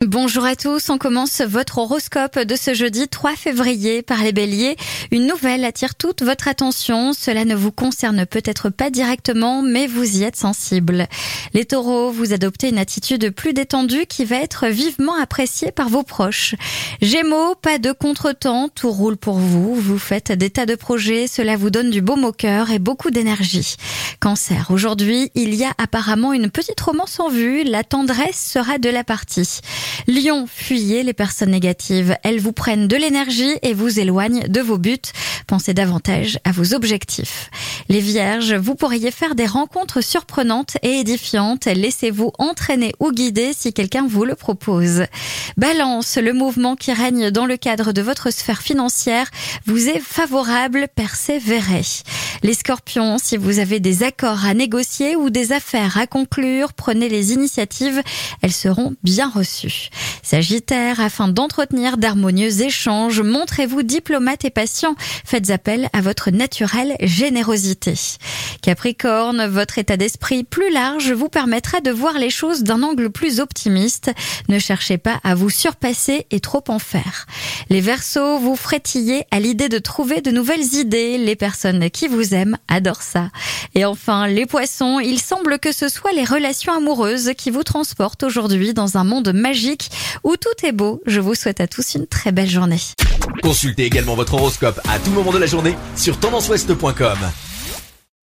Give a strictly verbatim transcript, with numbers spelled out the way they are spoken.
bonjour à tous. On commence votre horoscope de ce jeudi trois février par les béliers. Une nouvelle attire toute votre attention. Cela ne vous concerne peut-être pas directement, mais vous y êtes sensible. Les taureaux, vous adoptez une attitude plus détendue qui va être vivement appréciée par vos proches. Gémeaux, pas de contretemps, tout roule pour vous. Vous faites des tas de projets, cela vous donne du baume au cœur et beaucoup d'énergie. Cancer, aujourd'hui, il y a apparemment une petite romance en vue. La tendresse sera de la partie. Lion, fuyez les personnes négatives. Elles vous prennent de l'énergie et vous éloignent de vos buts. Pensez davantage à vos objectifs. Les vierges, vous pourriez faire des rencontres surprenantes et édifiantes. Laissez-vous entraîner ou guider si quelqu'un vous le propose. Balance, le mouvement qui règne dans le cadre de votre sphère financière vous est favorable, persévérez. Les scorpions, si vous avez des accords à négocier ou des affaires à conclure, prenez les initiatives, elles seront bien reçues. Sagittaire, afin d'entretenir d'harmonieux échanges, montrez-vous diplomate et patient, faites appel à votre naturelle générosité. Capricorne, votre état d'esprit plus large vous permettra de voir les choses d'un angle plus optimiste. Ne cherchez pas à vous surpasser et trop en faire. Les Verseaux, vous frétillez à l'idée de trouver de nouvelles idées. Les personnes qui vous aiment adorent ça. Et enfin, les Poissons, il semble que ce soit les relations amoureuses qui vous transportent aujourd'hui dans un monde magique où tout est beau. Je vous souhaite à tous une très belle journée. Consultez également votre horoscope à tout moment de la journée sur tendance ouest point com.